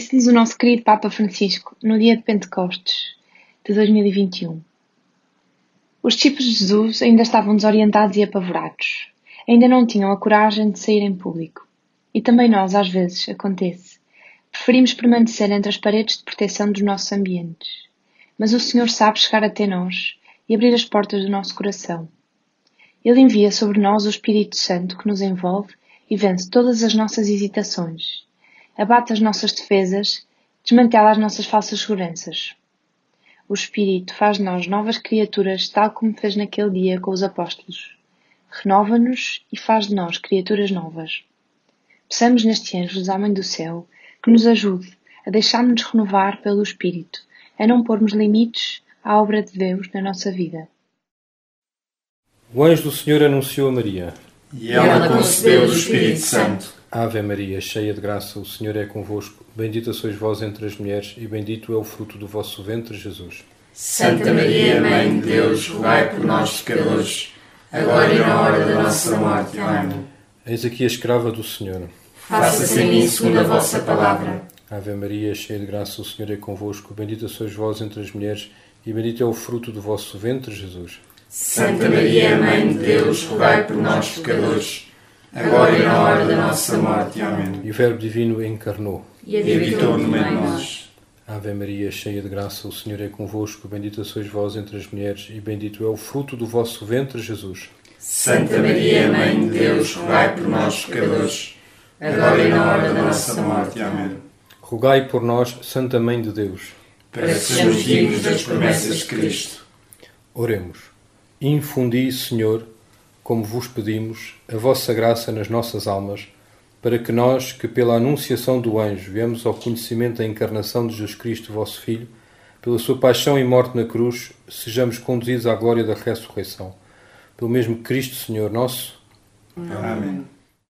Disse-nos o nosso querido Papa Francisco no dia de Pentecostes de 2021. Os discípulos de Jesus ainda estavam desorientados e apavorados. Ainda não tinham a coragem de sair em público. E também nós, às vezes, acontece. Preferimos permanecer entre as paredes de proteção dos nossos ambientes. Mas o Senhor sabe chegar até nós e abrir as portas do nosso coração. Ele envia sobre nós o Espírito Santo que nos envolve e vence todas as nossas hesitações. Abate as nossas defesas, desmantela as nossas falsas seguranças. O Espírito faz de nós novas criaturas, tal como fez naquele dia com os apóstolos. Renova-nos e faz de nós criaturas novas. Peçamos neste anjo da Mãe do Céu que nos ajude a deixar-nos renovar pelo Espírito, a não pormos limites à obra de Deus na nossa vida. O anjo do Senhor anunciou a Maria. E ela concebeu do Espírito Santo. Ave Maria, cheia de graça, o Senhor é convosco. Bendita sois vós entre as mulheres, e bendito é o fruto do vosso ventre, Jesus. Santa Maria, Mãe de Deus, rogai por nós, pecadores, agora e na hora da nossa morte. Amém. Eis aqui a escrava do Senhor. Faça-se em mim segundo a vossa palavra. Ave Maria, cheia de graça, o Senhor é convosco. Bendita sois vós entre as mulheres, e bendito é o fruto do vosso ventre, Jesus. Santa Maria, Mãe de Deus, rogai por nós, pecadores, agora e na hora da nossa morte. Amém. E o Verbo Divino encarnou E habitou no meio de nós. Ave Maria, cheia de graça, o Senhor é convosco. Bendita sois vós entre as mulheres, e bendito é o fruto do vosso ventre, Jesus. Santa Maria, Mãe de Deus, rogai por nós, pecadores, agora e na hora da nossa morte. Amém. Rogai por nós, Santa Mãe de Deus, para que sejamos dignos das promessas de Cristo. Oremos. Infundi, Senhor, como vos pedimos, a vossa graça nas nossas almas, para que nós, que pela anunciação do anjo viemos ao conhecimento da encarnação de Jesus Cristo, vosso Filho, pela sua paixão e morte na cruz, sejamos conduzidos à glória da ressurreição. Pelo mesmo Cristo, Senhor nosso. Amém.